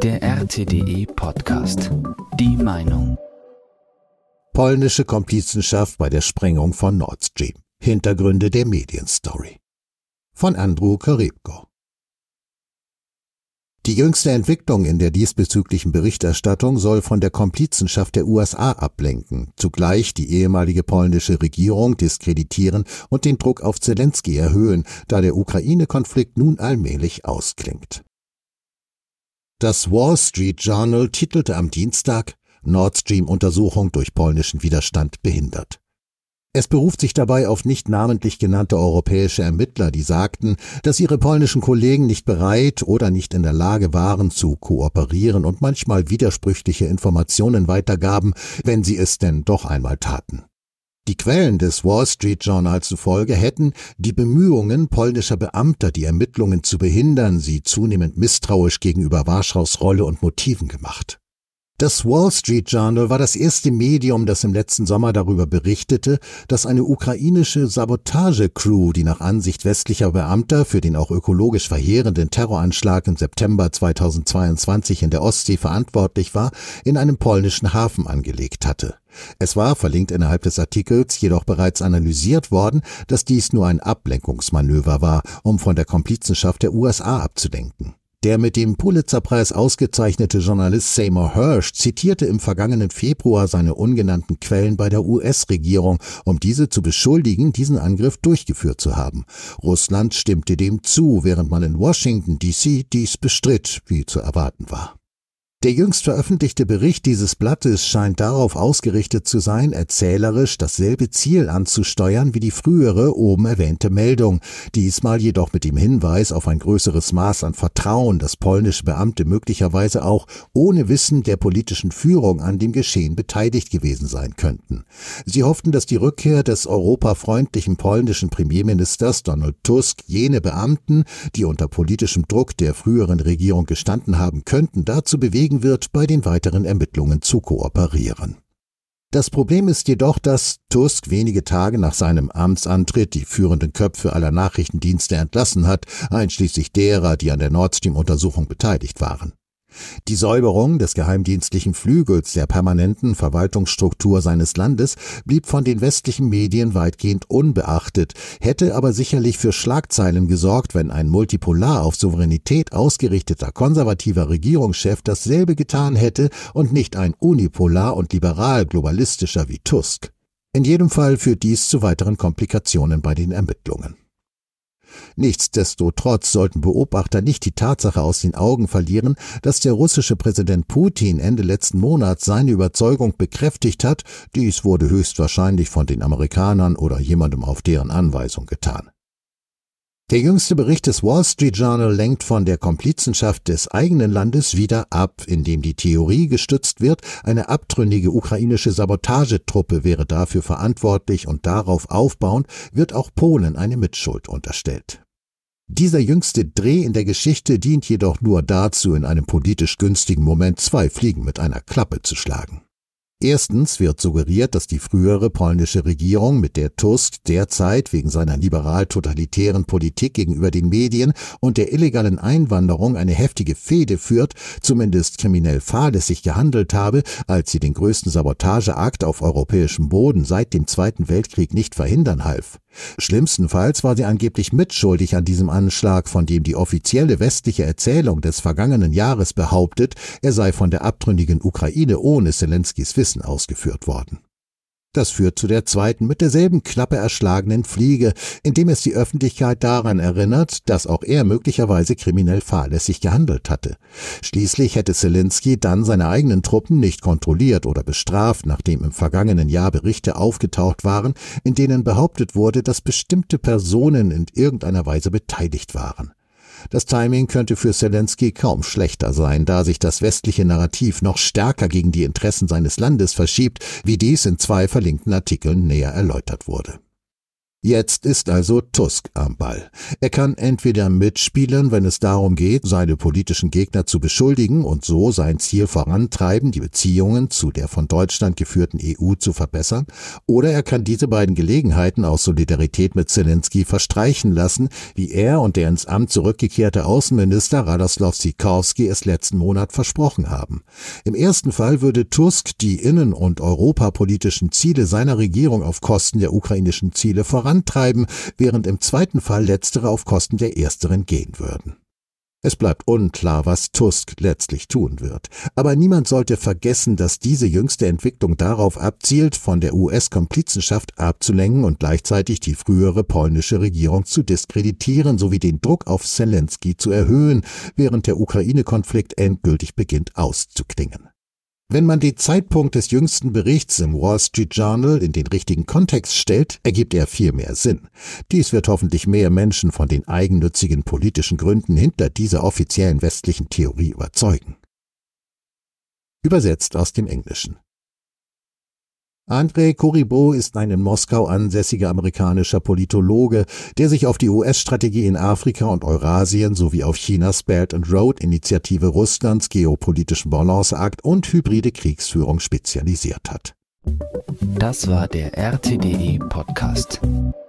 Der RTDE Podcast. Die Meinung. Polnische Komplizenschaft bei der Sprengung von Nord Stream. Hintergründe der Medienstory. Von Andrew Karybko. Die jüngste Entwicklung in der diesbezüglichen Berichterstattung soll von der Komplizenschaft der USA ablenken, zugleich die ehemalige polnische Regierung diskreditieren und den Druck auf Zelensky erhöhen, da der Ukraine-Konflikt nun allmählich ausklingt. Das Wall Street Journal titelte am Dienstag: Nord Stream-Untersuchung durch polnischen Widerstand behindert. Es beruft sich dabei auf nicht namentlich genannte europäische Ermittler, die sagten, dass ihre polnischen Kollegen nicht bereit oder nicht in der Lage waren zu kooperieren und manchmal widersprüchliche Informationen weitergaben, wenn sie es denn doch einmal taten. Die Quellen des Wall Street Journal zufolge hätten die Bemühungen polnischer Beamter, die Ermittlungen zu behindern, sie zunehmend misstrauisch gegenüber Warschaus Rolle und Motiven gemacht. Das Wall Street Journal war das erste Medium, das im letzten Sommer darüber berichtete, dass eine ukrainische Sabotage-Crew, die nach Ansicht westlicher Beamter für den auch ökologisch verheerenden Terroranschlag im September 2022 in der Ostsee verantwortlich war, in einem polnischen Hafen angelegt hatte. Es war, verlinkt innerhalb des Artikels, jedoch bereits analysiert worden, dass dies nur ein Ablenkungsmanöver war, um von der Komplizenschaft der USA abzulenken. Der mit dem Pulitzer-Preis ausgezeichnete Journalist Seymour Hersh zitierte im vergangenen Februar seine ungenannten Quellen bei der US-Regierung, um diese zu beschuldigen, diesen Angriff durchgeführt zu haben. Russland stimmte dem zu, während man in Washington D.C. dies bestritt, wie zu erwarten war. Der jüngst veröffentlichte Bericht dieses Blattes scheint darauf ausgerichtet zu sein, erzählerisch dasselbe Ziel anzusteuern wie die frühere oben erwähnte Meldung, diesmal jedoch mit dem Hinweis auf ein größeres Maß an Vertrauen, das polnische Beamte möglicherweise auch ohne Wissen der politischen Führung an dem Geschehen beteiligt gewesen sein könnten. Sie hofften, dass die Rückkehr des europafreundlichen polnischen Premierministers Donald Tusk jene Beamten, die unter politischem Druck der früheren Regierung gestanden haben könnten, dazu bewegen wird, bei den weiteren Ermittlungen zu kooperieren. Das Problem ist jedoch, dass Tusk wenige Tage nach seinem Amtsantritt die führenden Köpfe aller Nachrichtendienste entlassen hat, einschließlich derer, die an der Nord Stream-Untersuchung beteiligt waren. Die Säuberung des geheimdienstlichen Flügels der permanenten Verwaltungsstruktur seines Landes blieb von den westlichen Medien weitgehend unbeachtet, hätte aber sicherlich für Schlagzeilen gesorgt, wenn ein multipolar auf Souveränität ausgerichteter konservativer Regierungschef dasselbe getan hätte und nicht ein unipolar und liberal-globalistischer wie Tusk. In jedem Fall führt dies zu weiteren Komplikationen bei den Ermittlungen. Nichtsdestotrotz sollten Beobachter nicht die Tatsache aus den Augen verlieren, dass der russische Präsident Putin Ende letzten Monats seine Überzeugung bekräftigt hat, dies wurde höchstwahrscheinlich von den Amerikanern oder jemandem auf deren Anweisung getan. Der jüngste Bericht des Wall Street Journal lenkt von der Komplizenschaft des eigenen Landes wieder ab, indem die Theorie gestützt wird, eine abtrünnige ukrainische Sabotagetruppe wäre dafür verantwortlich und darauf aufbauend wird auch Polen eine Mitschuld unterstellt. Dieser jüngste Dreh in der Geschichte dient jedoch nur dazu, in einem politisch günstigen Moment zwei Fliegen mit einer Klappe zu schlagen. Erstens wird suggeriert, dass die frühere polnische Regierung, mit der Tusk derzeit wegen seiner liberal-totalitären Politik gegenüber den Medien und der illegalen Einwanderung eine heftige Fehde führt, zumindest kriminell fahrlässig gehandelt habe, als sie den größten Sabotageakt auf europäischem Boden seit dem Zweiten Weltkrieg nicht verhindern half. Schlimmstenfalls war sie angeblich mitschuldig an diesem Anschlag, von dem die offizielle westliche Erzählung des vergangenen Jahres behauptet, er sei von der abtrünnigen Ukraine ohne Zelenskys Wissen ausgeführt worden. Das führt zu der zweiten mit derselben Klappe erschlagenen Fliege, indem es die Öffentlichkeit daran erinnert, dass auch er möglicherweise kriminell fahrlässig gehandelt hatte. Schließlich hätte Zelensky dann seine eigenen Truppen nicht kontrolliert oder bestraft, nachdem im vergangenen Jahr Berichte aufgetaucht waren, in denen behauptet wurde, dass bestimmte Personen in irgendeiner Weise beteiligt waren. Das Timing könnte für Zelensky kaum schlechter sein, da sich das westliche Narrativ noch stärker gegen die Interessen seines Landes verschiebt, wie dies in zwei verlinkten Artikeln näher erläutert wurde. Jetzt ist also Tusk am Ball. Er kann entweder mitspielen, wenn es darum geht, seine politischen Gegner zu beschuldigen und so sein Ziel vorantreiben, die Beziehungen zu der von Deutschland geführten EU zu verbessern, oder er kann diese beiden Gelegenheiten aus Solidarität mit Zelensky verstreichen lassen, wie er und der ins Amt zurückgekehrte Außenminister Radoslaw Sikorski es letzten Monat versprochen haben. Im ersten Fall würde Tusk die innen- und europapolitischen Ziele seiner Regierung auf Kosten der ukrainischen Ziele vorantreiben, während im zweiten Fall letztere auf Kosten der ersteren gehen würden. Es bleibt unklar, was Tusk letztlich tun wird. Aber niemand sollte vergessen, dass diese jüngste Entwicklung darauf abzielt, von der US-Komplizenschaft abzulenken und gleichzeitig die frühere polnische Regierung zu diskreditieren sowie den Druck auf Zelensky zu erhöhen, während der Ukraine-Konflikt endgültig beginnt auszuklingen. Wenn man den Zeitpunkt des jüngsten Berichts im Wall Street Journal in den richtigen Kontext stellt, ergibt er viel mehr Sinn. Dies wird hoffentlich mehr Menschen von den eigennützigen politischen Gründen hinter dieser offiziellen westlichen Theorie überzeugen. Übersetzt aus dem Englischen. Andrei Kurybov ist ein in Moskau ansässiger amerikanischer Politologe, der sich auf die US-Strategie in Afrika und Eurasien sowie auf Chinas Belt and Road Initiative Russlands, geopolitischen Balanceakt und hybride Kriegsführung spezialisiert hat. Das war der RTDE Podcast.